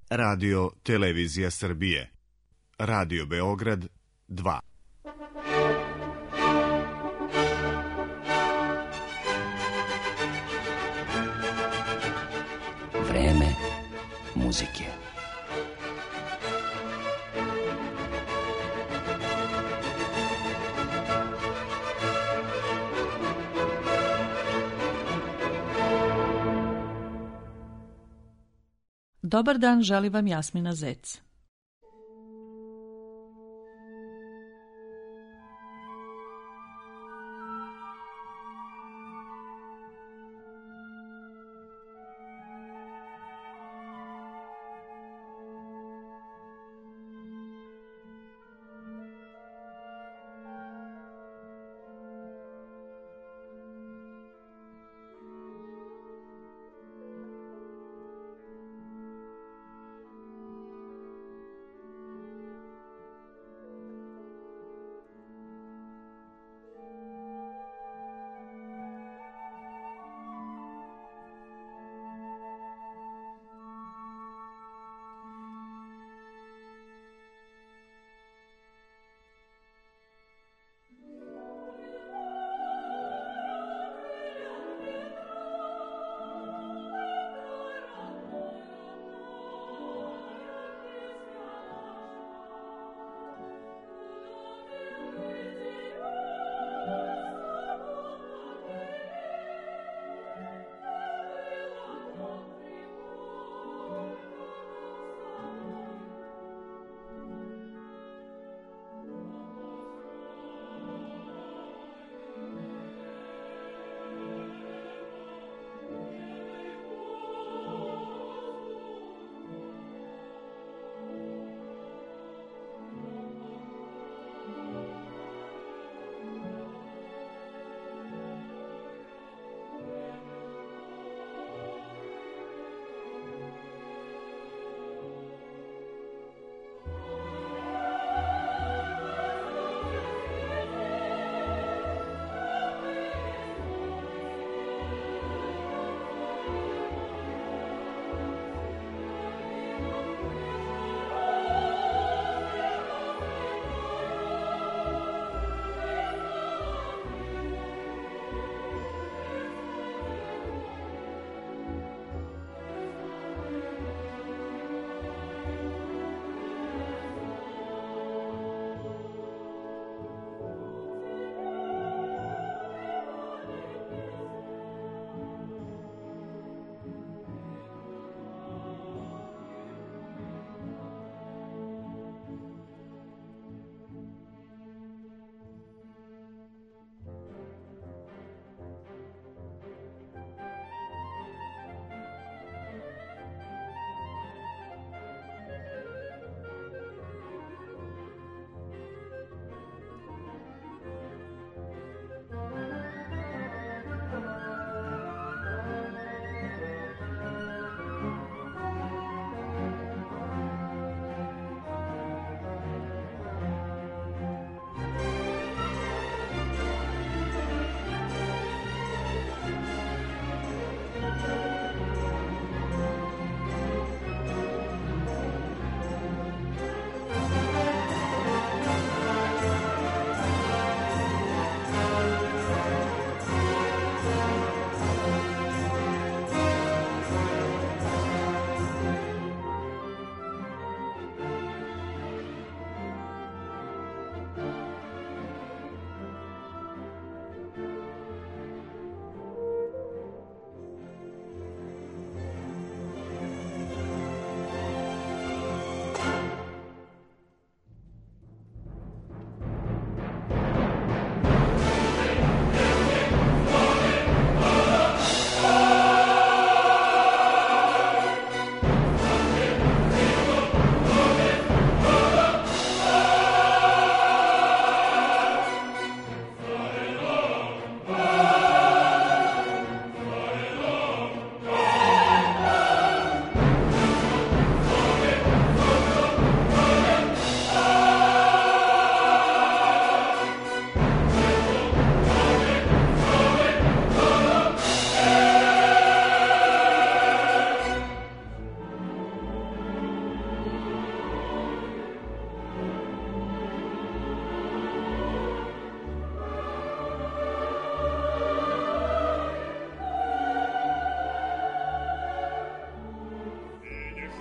Radio Televizija Srbije, Radio Beograd 2. Vreme muzike. Dobar dan, želi vam Jasmina Zec.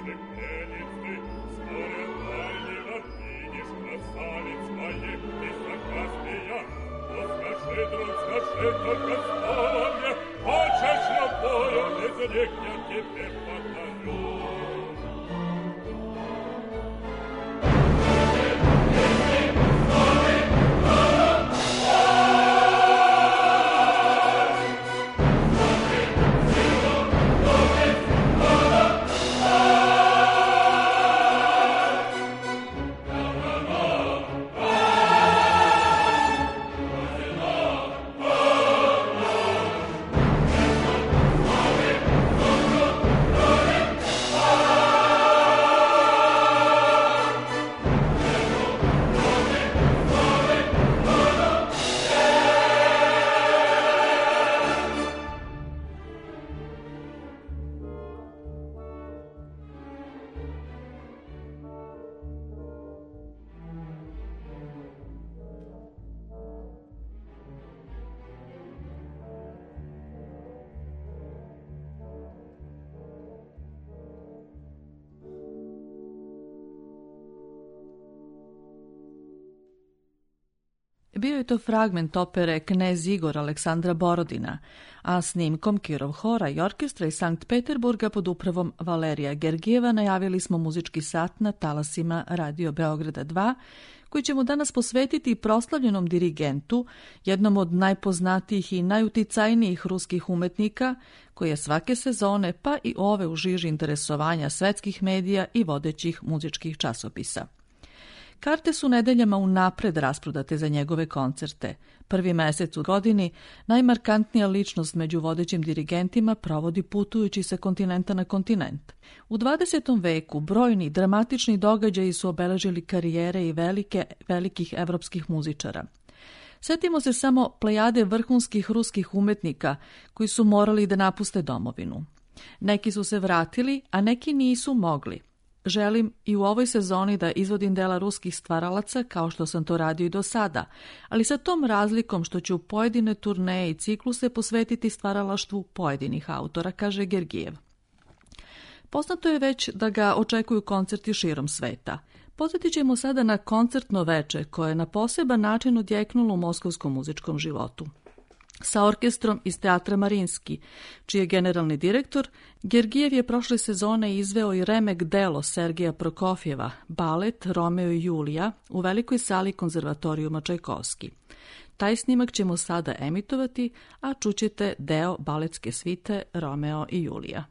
Bio je to fragment opere Knez Igor Aleksandra Borodina, a snimkom Kirov hora i orkestra iz Sankt Peterburga pod upravom Valerija Gergijeva najavili smo muzički sat na talasima Radio Beograda 2, koji ćemo danas posvetiti proslavljenom dirigentu, jednom od najpoznatijih i najuticajnijih ruskih umetnika, koji je svake sezone, pa i ove u žiži interesovanja svetskih medija i vodećih muzičkih časopisa. Karte su nedeljama unapred rasprodate za njegove koncerte. Prvi mesec u godini najmarkantnija ličnost među vodećim dirigentima provodi putujući sa kontinenta na kontinent. U 20. veku brojni dramatični događaji su obeležili karijere i velikih evropskih muzičara. Setimo se samo plejade vrhunskih ruskih umetnika koji su morali da napuste domovinu. Neki su se vratili, a neki nisu mogli. Želim i u ovoj sezoni da izvodim dela ruskih stvaralaca kao što sam to radio i do sada, ali sa tom razlikom što ću pojedine turneje i cikluse posvetiti stvaralaštvu pojedinih autora, kaže Gergijev. Poznato je već da ga očekuju koncerti širom sveta. Podsjetit ćemo sada na koncertno veče koje je na poseban način odjeknulo u moskovskom muzičkom životu. Sa orkestrom iz Teatra Marinski, čiji je generalni direktor, Gergijev je prošle sezone izveo i remek delo Sergeja Prokofjeva, balet Romeo i Julija u velikoj sali konzervatorijuma Čajkovski. Taj snimak ćemo sada emitovati, a čućete deo baletske svite Romeo i Julija.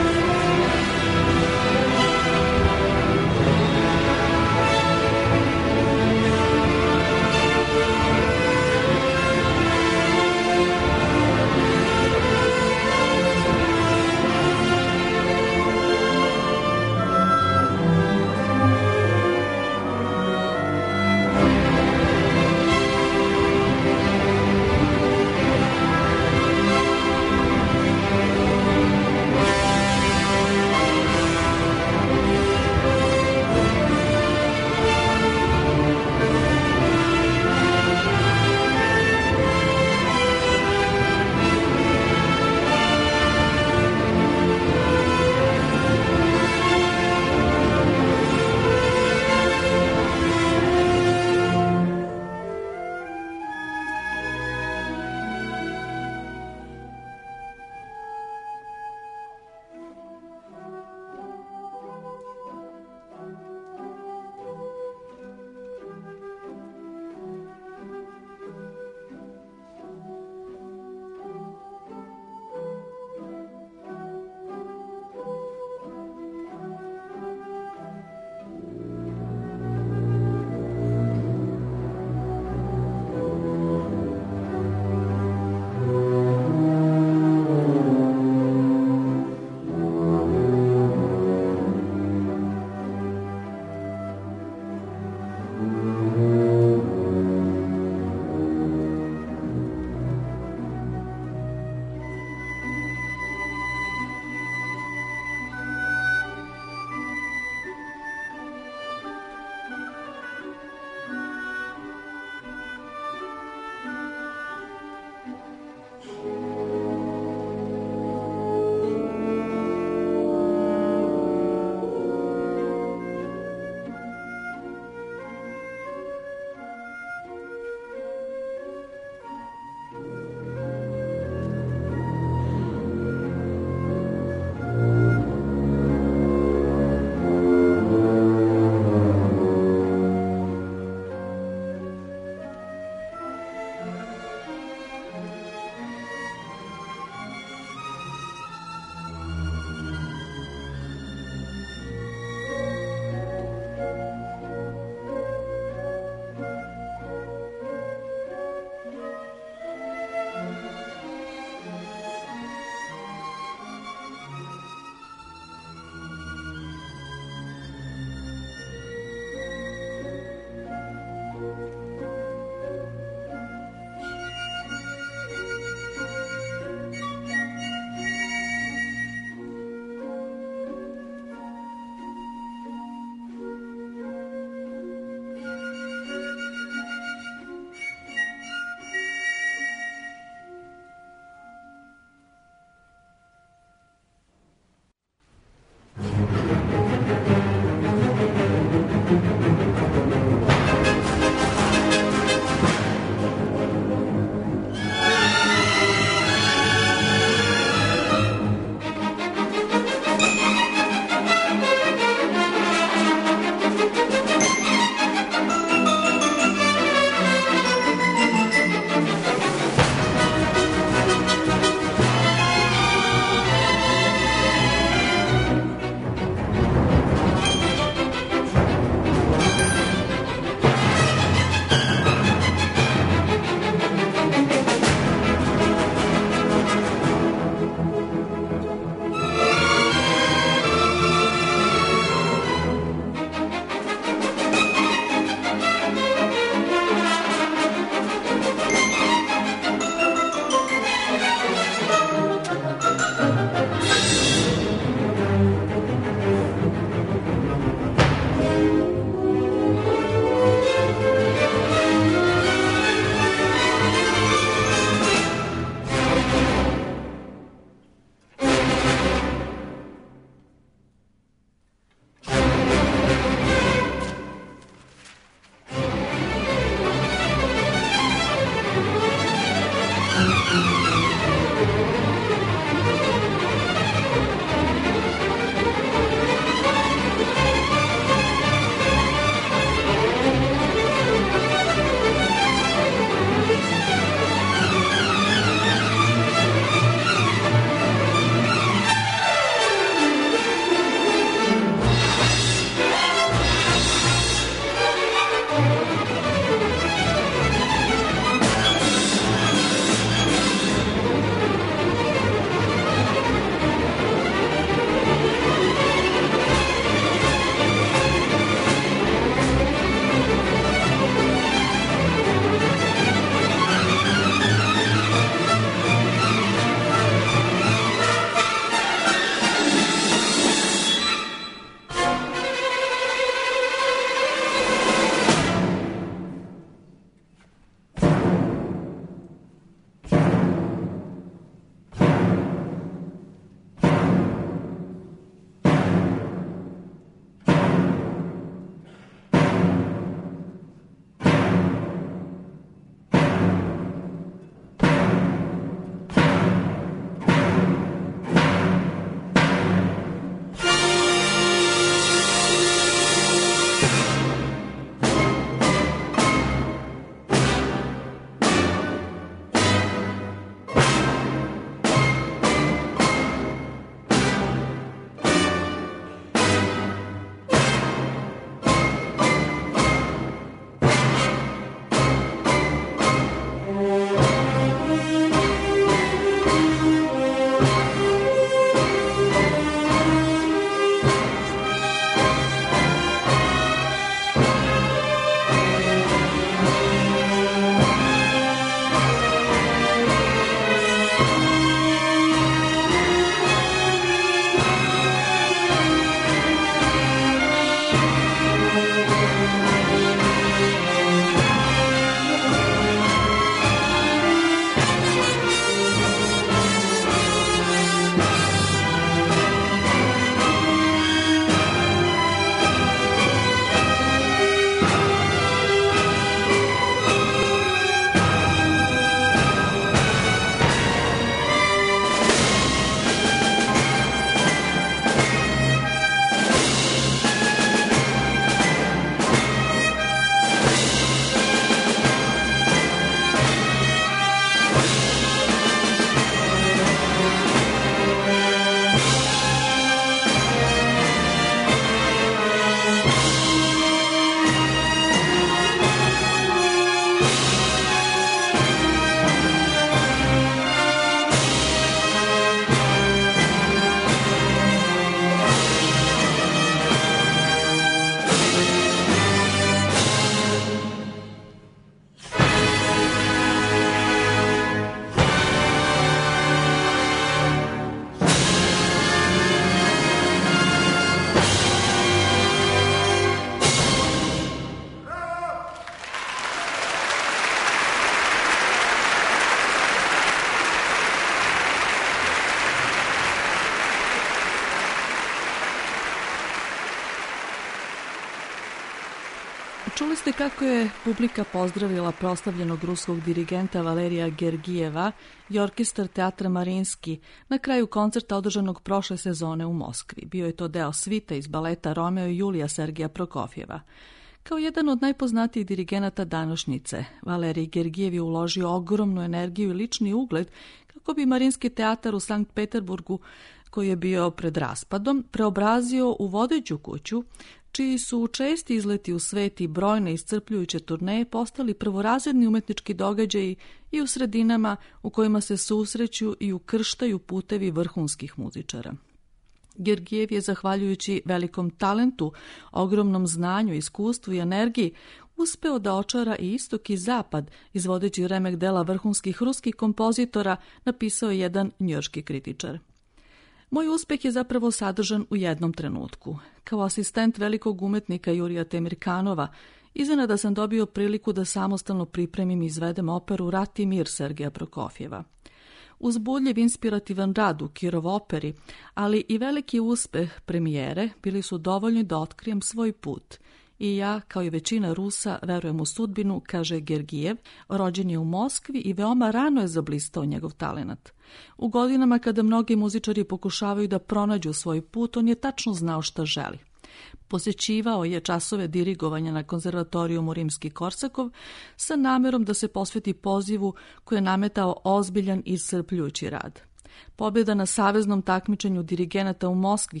Čuli ste kako je publika pozdravila proslavljenog ruskog dirigenta Valerija Gergijeva i orkestar Teatra Marinski na kraju koncerta održanog prošle sezone u Moskvi. Bio je to deo svite iz baleta Romeo i Julija Sergeja Prokofjeva. Kao jedan od najpoznatijih dirigenata današnjice, Valerij Gergijev je uložio ogromnu energiju i lični ugled kako bi Marinski teatar u Sankt Peterburgu, koji je bio pred raspadom, preobrazio u vodeću kuću, čiji su česti izleti u svet i brojne iscrpljujuće turneje postali prvorazredni umetnički događaji i u sredinama u kojima se susreću i ukrštaju putevi vrhunskih muzičara. Gergijev je, zahvaljujući velikom talentu, ogromnom znanju, iskustvu i energiji, uspeo da očara i istok i zapad, izvodeći remek dela vrhunskih ruskih kompozitora, napisao je jedan njujorški kritičar. Moj uspeh je zapravo sadržan u jednom trenutku. Kao asistent velikog umetnika Jurija Temirkanova, iznenada sam dobio priliku da samostalno pripremim i izvedem operu Rat i mir Sergeja Prokofjeva. Uzbudljiv, inspirativan rad u Kirov operi, ali i veliki uspeh premijere bili su dovoljni da otkrijem svoj put. I ja, kao i većina Rusa, verujem u sudbinu, kaže Gergijev. Rođen je u Moskvi i veoma rano je zablistao njegov talenat. U godinama kada mnogi muzičari pokušavaju da pronađu svoj put, on je tačno znao šta želi. Posjećivao je časove dirigovanja na konzervatorijumu Rimski-Korsakov sa namerom da se posveti pozivu koji je nametao ozbiljan i iscrpljujući rad. Pobjeda na saveznom takmičenju dirigenata u Moskvi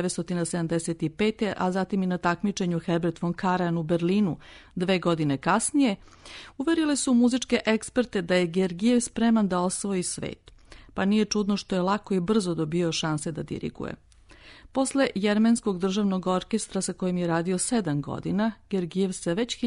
1975. a zatim i na takmičenju Herbert von Karajan u Berlinu 2 godine kasnije, uverile su muzičke eksperte da je Gergijev spreman da osvoji svet, pa nije čudno što je lako i brzo dobio šanse da diriguje. Posle Jermenskog državnog orkestra sa kojim je radio 7 godina, Gergijev se već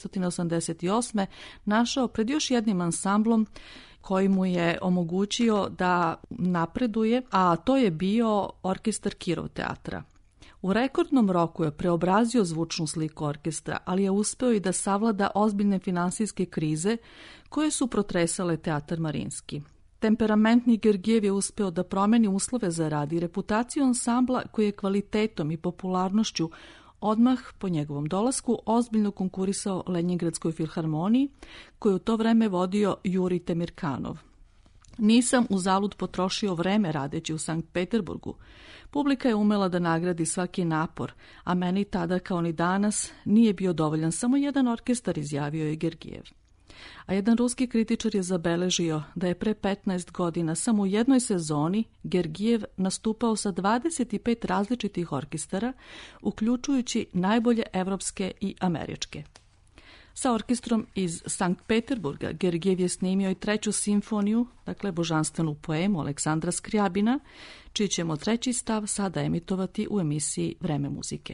1988. našao pred još jednim ansamblom koji mu je omogućio da napreduje, a to je bio orkestar Kirov teatra. U rekordnom roku je preobrazio zvučnu sliku orkestra, ali je uspeo i da savlada ozbiljne finansijske krize koje su protresale Teatar Marinski. Temperamentni Gergijev je uspeo da promeni uslove za rad i reputaciju ansambla koji je kvalitetom i popularnošću odmah po njegovom dolasku ozbiljno konkurisao Lenjingradskoj filharmoniji, koju u to vreme vodio Jurij Temirkanov. Nisam uzalud potrošio vreme radeći u Sankt Peterburgu. Publika je umela da nagradi svaki napor, a meni tada kao ni danas nije bio dovoljan samo jedan orkestar, izjavio je Gergijev. A jedan ruski kritičar je zabeležio da je pre 15 godina samo u jednoj sezoni Gergijev nastupao sa 25 različitih orkestara, uključujući najbolje evropske i američke. Sa orkestrom iz Sankt Peterburga Gergijev je snimio i 3. simfoniju, dakle božanstvenu poemu Aleksandra Skrijabina, čiji ćemo 3. stav sada emitovati u emisiji Vreme muzike.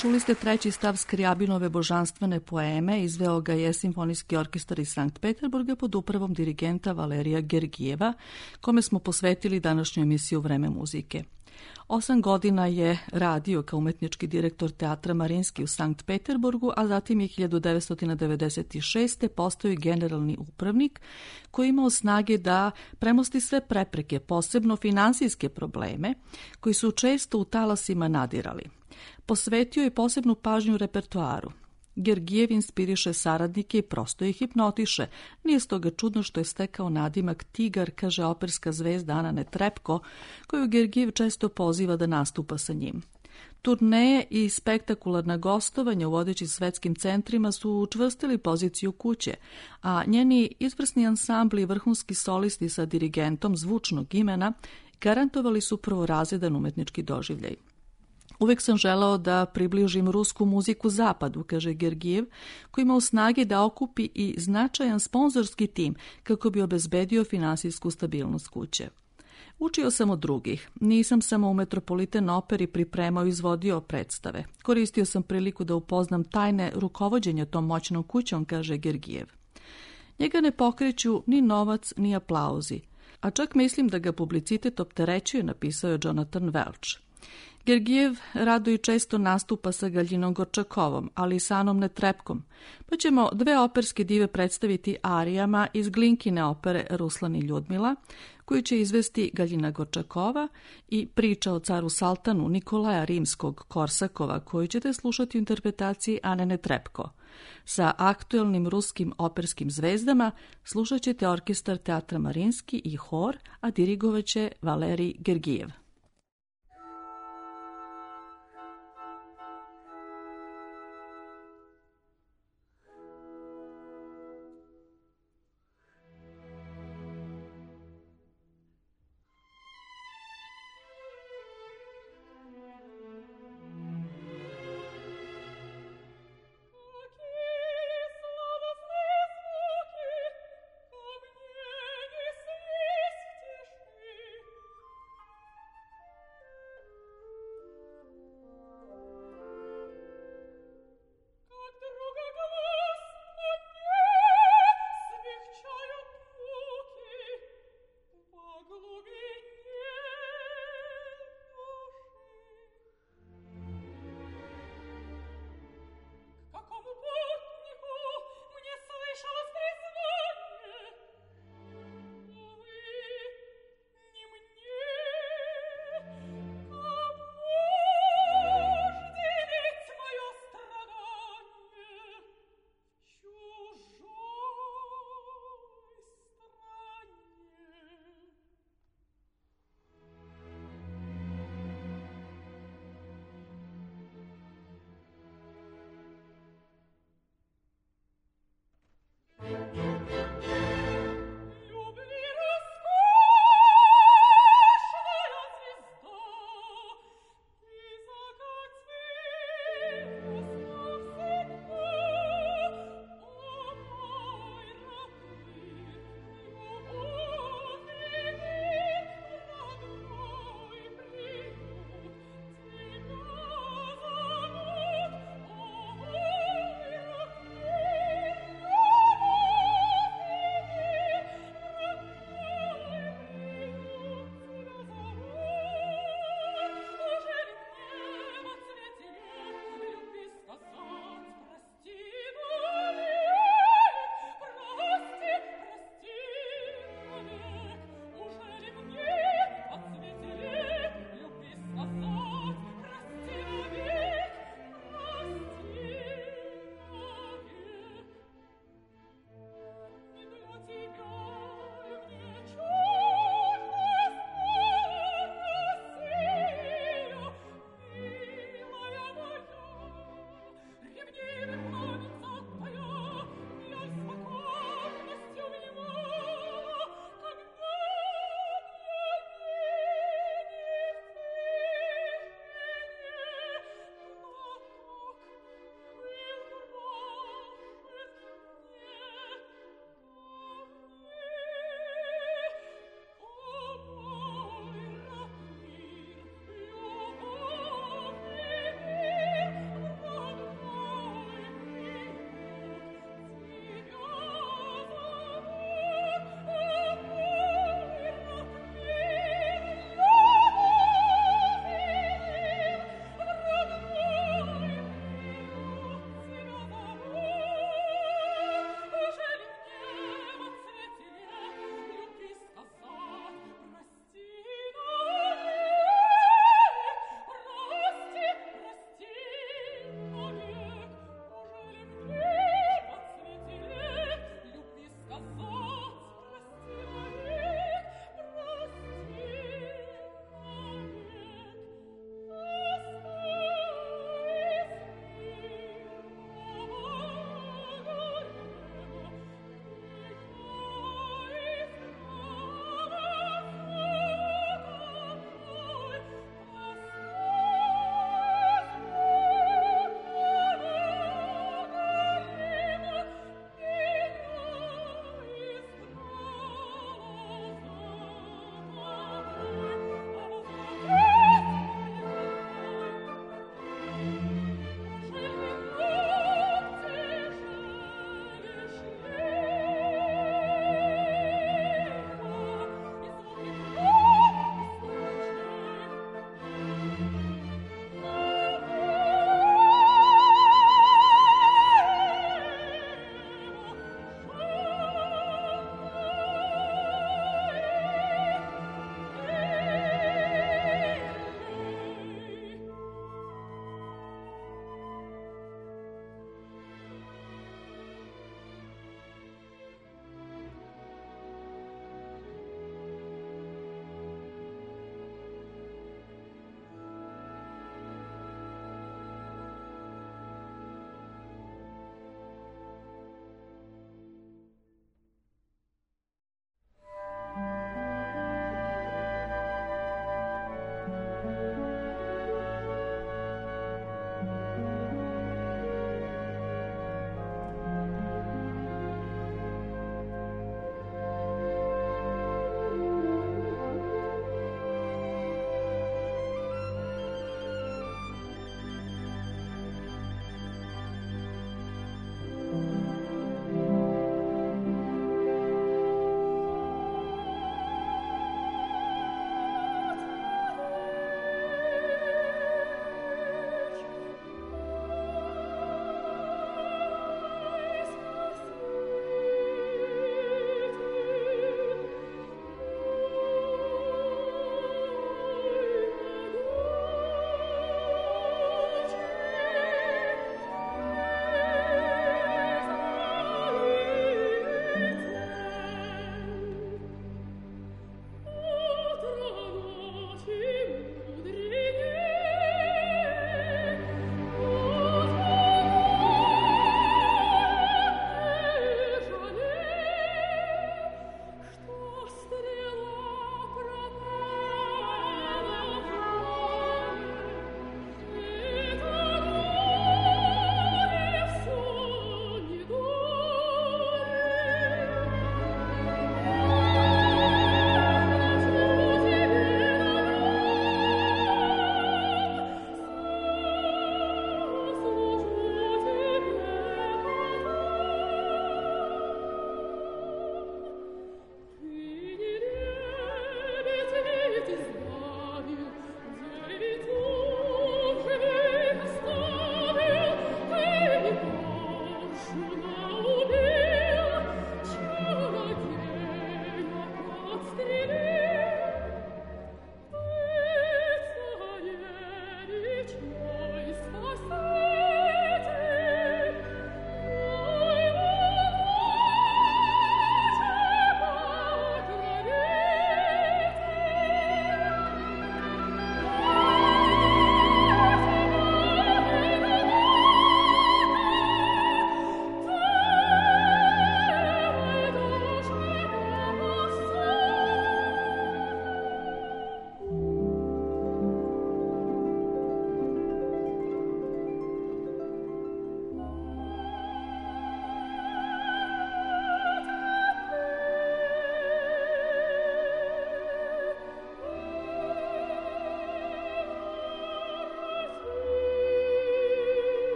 Čuli ste treći stav Skriabinove božanstvene poeme, izveo ga je Simfonijski orkestar iz Sankt Peterburga pod upravom dirigenta Valerija Gergijeva, kome smo posvetili današnju emisiju Vreme muzike. 8 godina je radio kao umetnički direktor Teatra Marinski u Sankt Peterburgu, a zatim je 1996. postao i generalni upravnik koji je imao snage da premosti sve prepreke, posebno finansijske probleme, koji su često u talasima nadirali. Posvetio je posebnu pažnju repertoaru. Gergijev inspiriše saradnike i prosto ih hipnotiše. Nije stoga čudno što je stekao nadimak Tigar, kaže operska zvezda Ana Netrebko, koju Gergijev često poziva da nastupa sa njim. Turneje i spektakularna gostovanja u vodećim svetskim centrima su učvrstili poziciju kuće, a njeni izvrsni ansambli i vrhunski solisti sa dirigentom zvučnog imena garantovali su prvorazredan umetnički doživljaj. Uvek sam želeo da približim rusku muziku zapadu, kaže Gergijev, koji ima snage da okupi i značajan sponzorski tim kako bi obezbedio finansijsku stabilnost kuće. Učio sam od drugih. Nisam samo u Metropolitan operi pripremao i izvodio predstave. Koristio sam priliku da upoznam tajne rukovođenja tom moćnom kućom, kaže Gergijev. Njega ne pokreću ni novac, ni aplauzi, a čak mislim da ga publicitet opterećuje, napisao je Jonathan Welch. Gergijev rado i često nastupa sa Galjinom Gorčakovom, ali i sa Anom Netrebkom, pa ćemo dve operske dive predstaviti arijama iz Glinkine opere Ruslan i Ljudmila, koju će izvesti Galjina Gorčakova, i Priča o caru Saltanu Nikolaja Rimskog-Korsakova, koju ćete slušati u interpretaciji Ane Netrebko. Sa aktuelnim ruskim operskim zvezdama slušat ćete orkestar Teatra Marinski i hor, a dirigovat će Valerij Gergijev.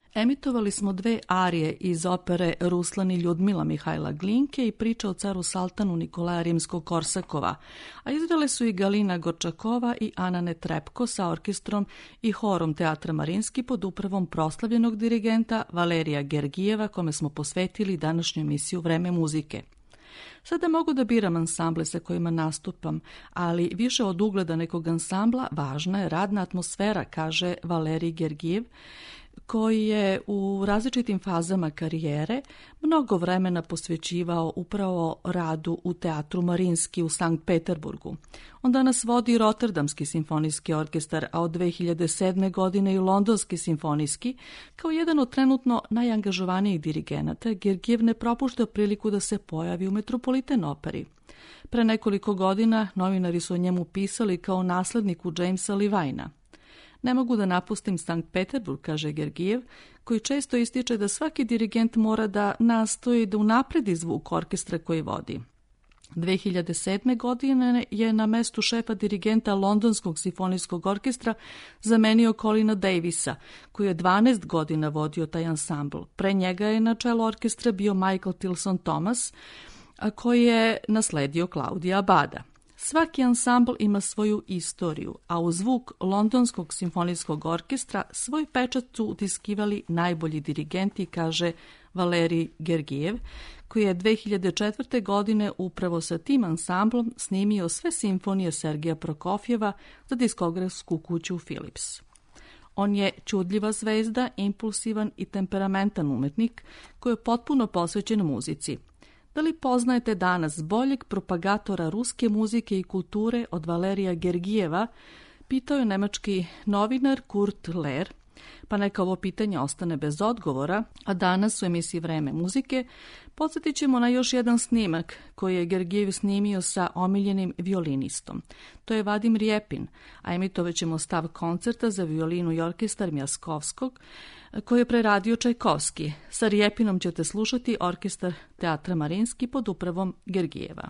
Emitovali smo 2 arije iz opere Ruslan i Ljudmila Mihajla Glinke i Priča o caru Saltanu Nikolaja Rimskog-Korsakova, a izvele su i Galina Gorčakova i Ana Netrepko sa orkestrom i horom Teatra Marinski pod upravom proslavljenog dirigenta Valerija Gergijeva, kome smo posvetili današnju emisiju Vreme muzike. Sada mogu da biram ansamble sa kojima nastupam, ali više od ugleda nekog ansambla važna je radna atmosfera, kaže Valerij Gergijev, koji je u različitim fazama karijere mnogo vremena posvećivao upravo radu u Teatru Marinski u Sankt Peterburgu. On danas vodi Rotterdamski simfonijski orkestar, a od 2007. godine i Londonski simfonijski. Kao jedan od trenutno najangažovanijih dirigenata, Gergijev ne propušta priliku da se pojavi u Metropolitan operi. Pre nekoliko godina novinari su o njemu pisali kao nasledniku Jamesa Levina. Ne mogu da napustim Sankt Peterburg, kaže Gergijev, koji često ističe da svaki dirigent mora da nastoji da unapredi zvuk orkestra koji vodi. 2007. godine je na mestu šefa dirigenta Londonskog simfonijskog orkestra zamenio Colina Davisa, koji je 12 godina vodio taj ansambl. Pre njega je na čelu orkestra bio Michael Tilson Thomas, a koji je nasledio Claudia Abada. Svaki ansambl ima svoju istoriju, a u zvuk Londonskog simfonijskog orkestra svoj pečat su utiskivali najbolji dirigenti, kaže Valerij Gergijev, koji je 2004. godine upravo sa tim ansamblom snimio sve simfonije Sergeja Prokofjeva za diskografsku kuću Philips. On je čudljiva zvezda, impulsivan i temperamentan umetnik koji je potpuno posvećen muzici. Da li poznajete danas boljeg propagatora ruske muzike i kulture od Valerija Gergijeva, pitao je nemački novinar Kurt Lehr, pa neka ovo pitanje ostane bez odgovora, a danas u emisiji Vreme muzike podsjetit ćemo na još jedan snimak koji je Gergijev snimio sa omiljenim violinistom. To je Vadim Rjepin, a emitovat ćemo stav koncerta za violinu i orkestar Mjaskovskog, koji je preradio Čajkovski. Sa Rjepinom ćete slušati orkestar Teatra Marinski pod upravom Gergijeva.